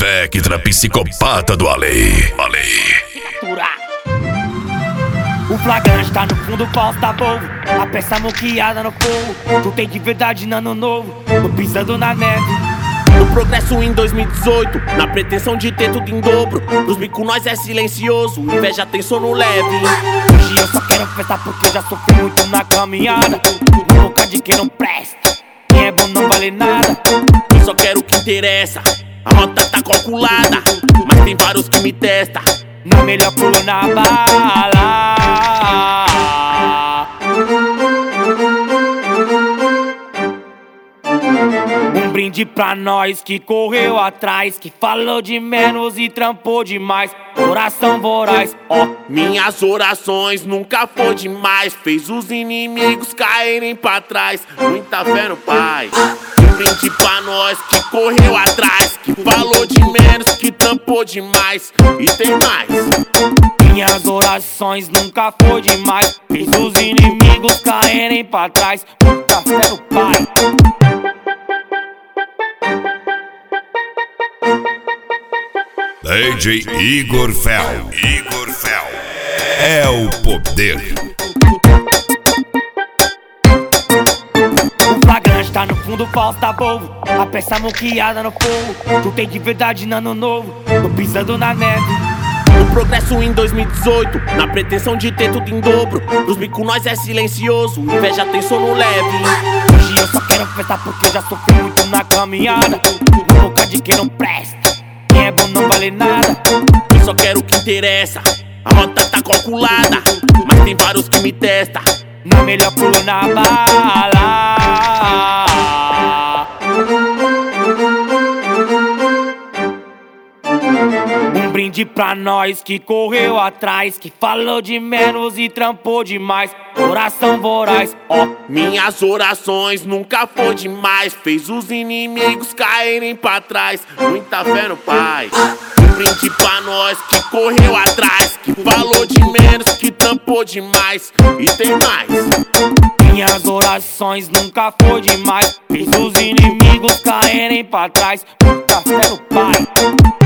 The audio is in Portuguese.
Vectra, psicopata do além. O flagrante tá no fundo, falso da Volvo. A peça moqueada no fogo. Tu tem de verdade no ano novo. Tô pisando na neve. No progresso em 2018, na pretensão de ter tudo em dobro. Pros bico nós é silencioso, inveja tem sono leve. Hoje eu só quero festa porque eu já sofri muito na caminhada. Na boca de quem não presta, quem é bom não vale nada. Eu só quero o que interessa, a rota tá calculada. Mas tem vários que me testam. Não, melhor pulo na bala. Um brinde pra nós que correu atrás, que falou de menos e trampou demais. Coração voraz, ó. Minhas orações nunca foi demais. Fez os inimigos caírem pra trás. Muita fé no Pai. Um brinde pra nós que correu atrás, que falou de menos, que trampou demais. E tem mais. Minhas orações nunca foi demais. Fez os inimigos caírem pra trás. Muita fé no Pai. DJ Igor Fel. É o poder. O flagrante tá no fundo, falso da Volvo. A peça moqueada no fogo. Tu tem de verdade no ano novo. Tô pisando na neve. No progresso em 2018, na pretensão de ter tudo em dobro. Pros bico nós é silencioso, inveja tem sono leve. Hoje eu só quero festa porque eu já sofri muito na caminhada. Na boca de quem não presta, quem é bom não vale nada. Eu só quero o que interessa, a rota tá calculada. Mas tem vários que me testam. Não, melhor pulo na bala. Um brinde pra nós que correu atrás, que falou de menos e trampou demais. Coração voraz, ó. Minhas orações nunca foi demais. Fez os inimigos caírem pra trás. Muita fé no Pai. Um brinde pra nós que correu atrás, que falou de menos, que trampou demais. E tem mais. Minhas orações nunca foi demais. Fez os inimigos caírem pra trás. Muita fé no Pai.